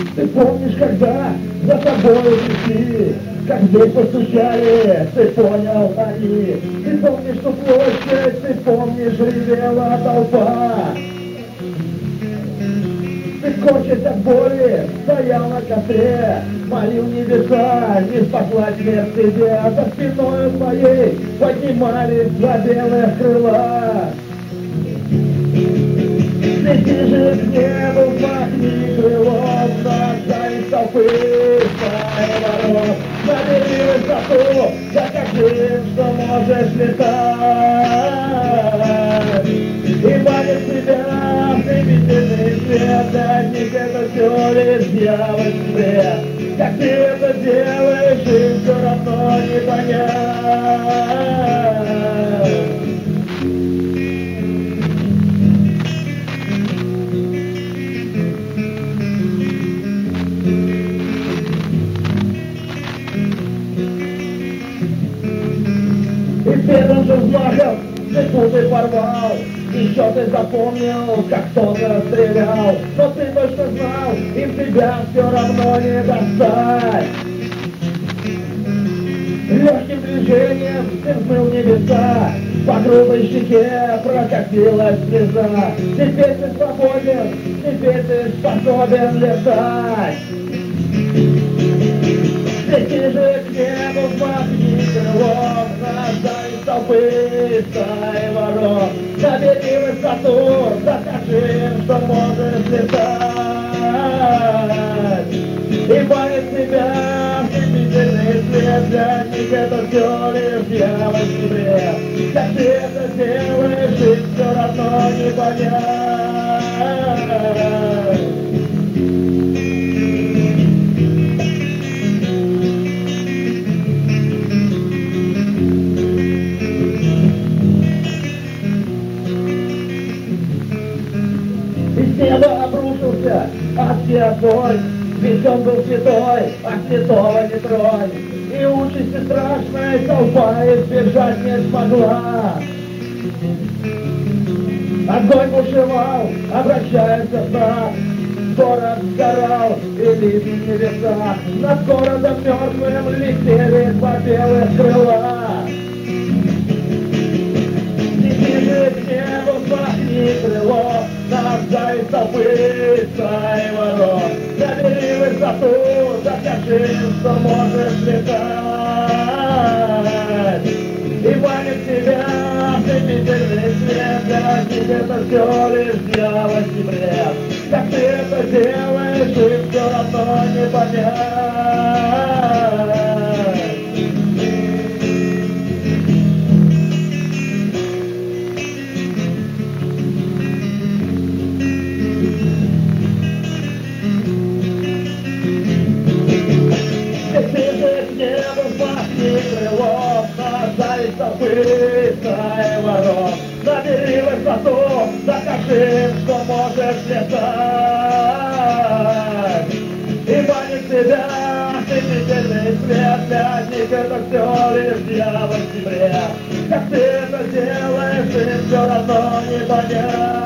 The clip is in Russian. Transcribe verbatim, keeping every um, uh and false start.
Ты помнишь, когда за тобой пришли, как в дверь постучали, ты понял они. Ты помнишь ту площадь, ты помнишь, ревела толпа. Ты кончись от боли, стоял на костре, молил небеса, не спасла смерть тебе. За спиною твоей поднимались два белых крыла. Лети же к небу, махни крылом, нажали толпы стаи ворот. Набери высоту, докажи, что можешь летать. И манит себя стремительный свет, для них это все лишь дьявольский бред. Как ты это делаешь, им все равно не понять. И первым же взмахом ты тут и порвал. Еще ты запомнил, как кто-то стрелял. Но ты точно знал, им тебя все равно не достать. Легким движением ты взмыл небеса, по грубой щеке прокатилась слеза. Теперь ты свободен, теперь ты способен летать. Лети же к небу, махни крылом, нажали толпы стаи ворот. Набери высоту, докажи им, что можешь летать. И манит тебя стремительный свет, для них это все лишь дьявольский бред. Как ты это делаешь, им все равно не понять. Из неба обрушился адский огонь, ведь он был святой, а святого не тронь. И участи страшной толпа избежать не смогла. Огонь бушевал, обращаясь в нас, город сгорал и лип в небесах. Над городом мертвым летели два белых крыла. Лети же к небу, махни крылом, нажали толпы стаи ворот. Набери высоту, докажи, что можешь летать. И манит тебя стремительный свет, для них это все лишь дьявольский бред. Как ты это делаешь, им все равно не понять. Крылом, нажались толпы стаи ворот. Набери высоту, докажи, что можешь летать. И манит тебя стремительный свет, для них это все лишь дьявольский бред. Как ты это делаешь, им все равно не понять.